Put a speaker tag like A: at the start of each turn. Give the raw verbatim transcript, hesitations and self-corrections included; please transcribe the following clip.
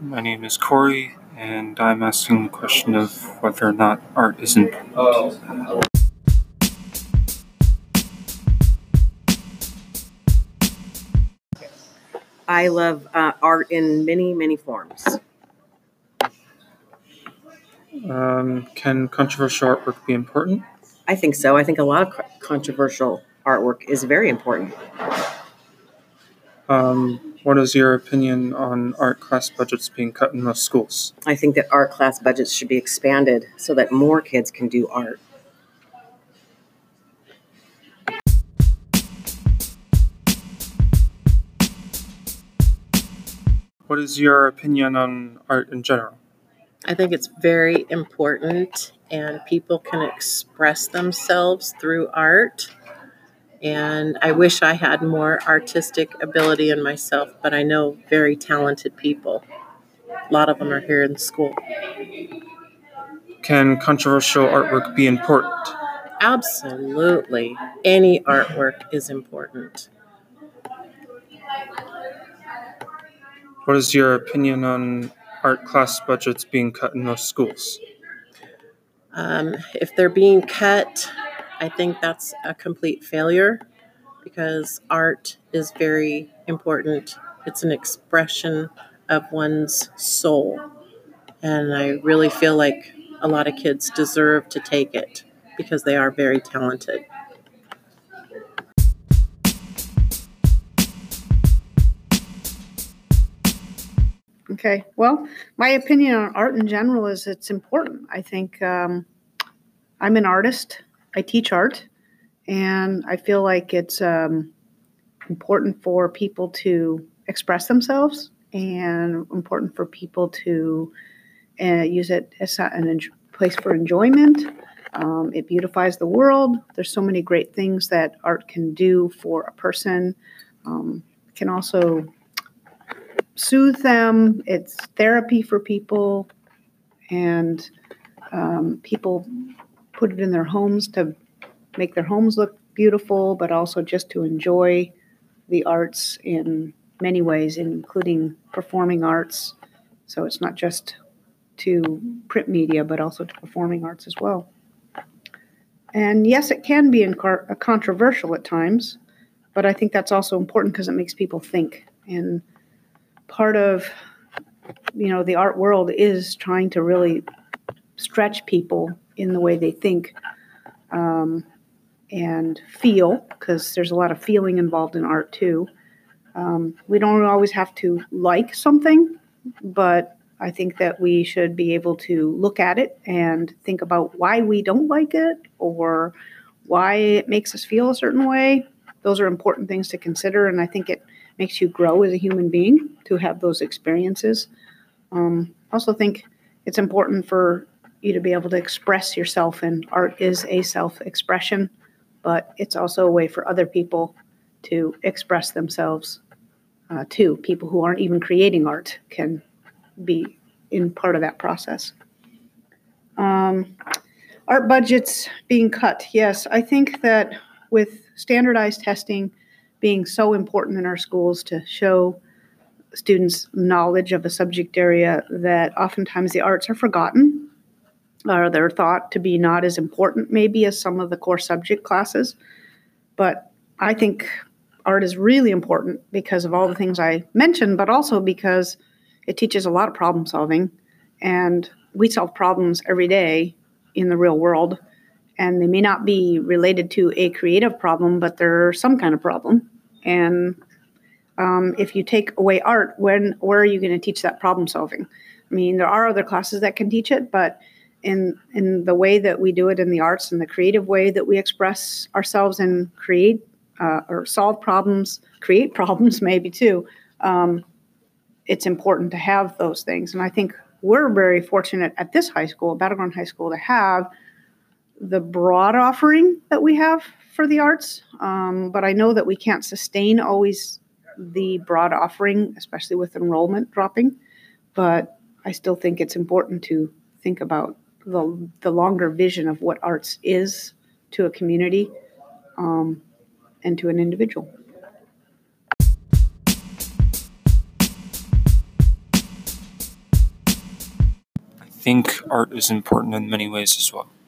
A: My name is Corey, and I'm asking the question of whether or not art is important.
B: I love uh, art in many, many forms.
A: Um, can controversial artwork be important?
B: I think so. I think a lot of co- controversial artwork is very important.
A: Um, what is your opinion on art class budgets being cut in most schools?
B: I think that art class budgets should be expanded so that more kids can do art.
A: What is your opinion on art in general?
C: I think it's very important, and people can express themselves through art. And I wish I had more artistic ability in myself, but I know very talented people. A lot of them are here in school.
A: Can controversial artwork be important?
C: Absolutely. Any artwork is important.
A: What is your opinion on art class budgets being cut in most schools?
C: Um, if they're being cut, I think that's a complete failure because art is very important. It's an expression of one's soul. And I really feel like a lot of kids deserve to take it because they are very talented.
D: Okay, well, my opinion on art in general is it's important. I think um, I'm an artist. I teach art, and I feel like it's um, important for people to express themselves and important for people to uh, use it as an en- place for enjoyment. Um, it beautifies the world. There's so many great things that art can do for a person. Um, it can also soothe them. It's therapy for people, and um, people put it in their homes to make their homes look beautiful, but also just to enjoy the arts in many ways, including performing arts. So it's not just to print media, but also to performing arts as well. And yes, it can be incar- controversial at times, but I think that's also important because it makes people think. And part of, you know, the art world is trying to really stretch people in the way they think um, and feel, because there's a lot of feeling involved in art too. Um, we don't always have to like something, but I think that we should be able to look at it and think about why we don't like it or why it makes us feel a certain way. Those are important things to consider, and I think it makes you grow as a human being to have those experiences. Um, I also think it's important for you to be able to express yourself, and art is a self-expression, but it's also a way for other people to express themselves uh, too. People who aren't even creating art can be in part of that process. Um, art budgets being cut. Yes, I think that with standardized testing being so important in our schools to show students knowledge of a subject area, that oftentimes the arts are forgotten or they're thought to be not as important maybe as some of the core subject classes. But I think art is really important because of all the things I mentioned, but also because it teaches a lot of problem solving, and we solve problems every day in the real world, and they may not be related to a creative problem, but they're some kind of problem. And um, if you take away art, when where are you going to teach that problem solving? I mean, there are other classes that can teach it, but in in the way that we do it in the arts and the creative way that we express ourselves and create uh, or solve problems, create problems maybe too, um, it's important to have those things. And I think we're very fortunate at this high school, Battleground High School, to have the broad offering that we have for the arts. Um, but I know that we can't sustain always the broad offering, especially with enrollment dropping. But I still think it's important to think about the, the longer vision of what arts is to a community um, and to an individual.
A: think art is important in many ways as well.